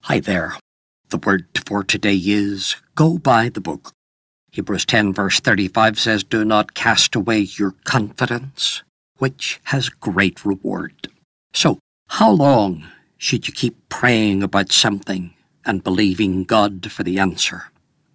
Hi there. The word for today is go by the book. Hebrews 10 verse 35 says, "Do not cast away your confidence, which has great reward." So, how long should you keep praying about something and believing God for the answer?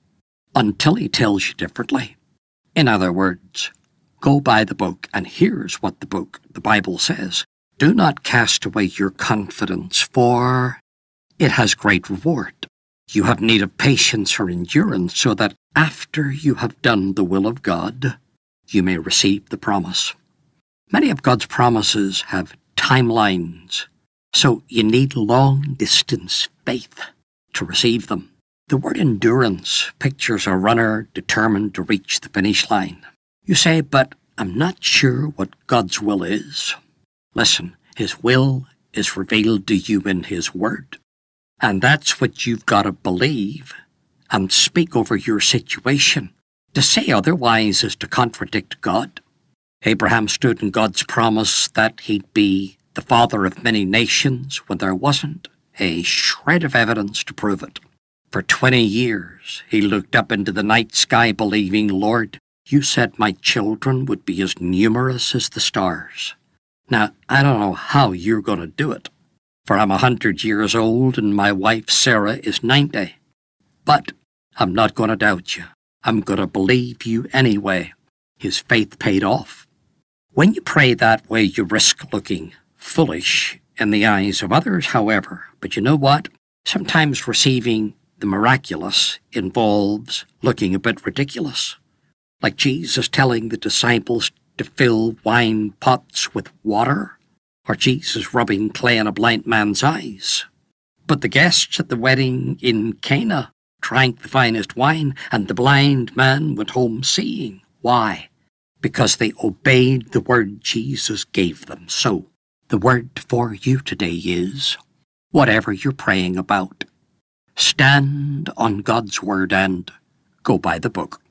Until He tells you differently. In other words, go by the book, and here's what the Bible says. Do not cast away your confidence, for it has great reward. You have need of patience or endurance, so that after you have done the will of God, you may receive the promise. Many of God's promises have timelines, so you need long-distance faith to receive them. The word endurance pictures a runner determined to reach the finish line. You say, but I'm not sure what God's will is. Listen, His will is revealed to you in His Word. And that's what you've got to believe and speak over your situation. To say otherwise is to contradict God. Abraham stood in God's promise that he'd be the father of many nations when there wasn't a shred of evidence to prove it. For 20 years, he looked up into the night sky believing, Lord, you said my children would be as numerous as the stars. Now, I don't know how you're going to do it, for I'm 100 years old and my wife Sarah is 90. But I'm not going to doubt you. I'm going to believe you anyway. His faith paid off. When you pray that way, you risk looking foolish in the eyes of others, however. But you know what? Sometimes receiving the miraculous involves looking a bit ridiculous. Like Jesus telling the disciples to fill wine pots with water, or Jesus rubbing clay on a blind man's eyes. But the guests at the wedding in Cana drank the finest wine, and the blind man went home seeing. Why? Because they obeyed the word Jesus gave them. So, the word for you today is, whatever you're praying about, stand on God's word and go by the book.